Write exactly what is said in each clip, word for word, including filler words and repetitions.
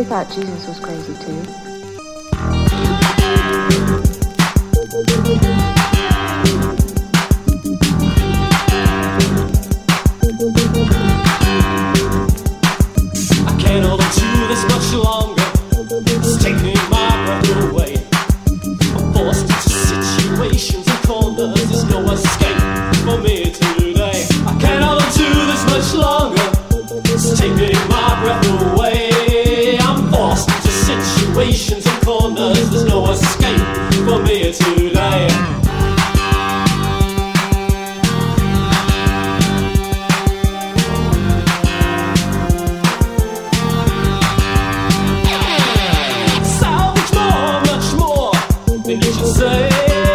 They thought Jesus was crazy too. I can't hold on to this much longer. It's taking my breath away. I'm forced into situations and corners. There's no escape for me today. I can't hold on to this much longer. It's taking my breath away. I'm forced into situations and corners. There's no escape for me today. Then you should say,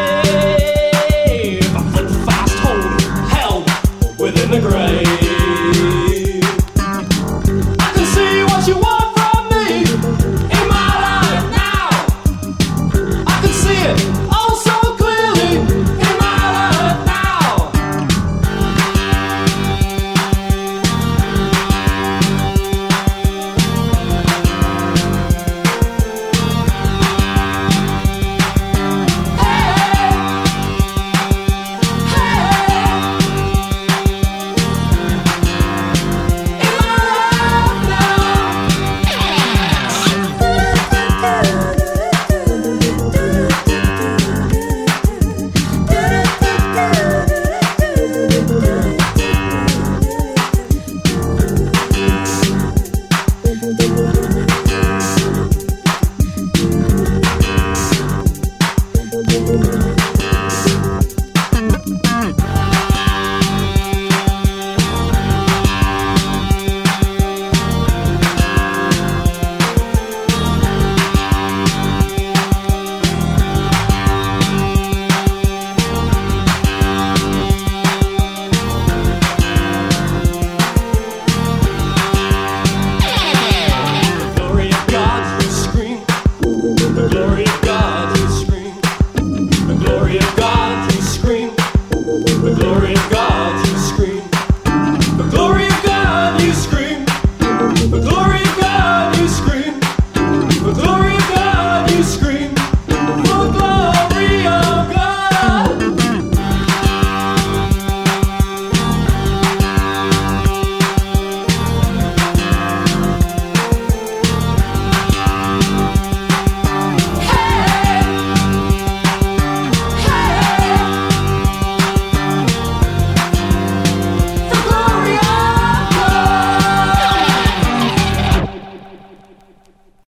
I flip fast, hold hell within the grave. I can see what you want from me in my life now. I can see it all so clearly in my life now. Thank you.